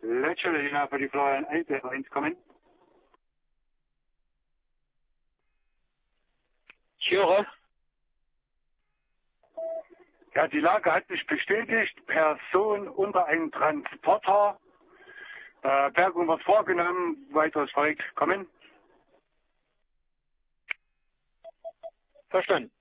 Lötschelina für die Florian 1 kommen. Ich höre. Ja, die Lage hat sich bestätigt. Person unter einem Transporter. Bergung wird vorgenommen. Weiteres folgt. Kommen. Verstanden.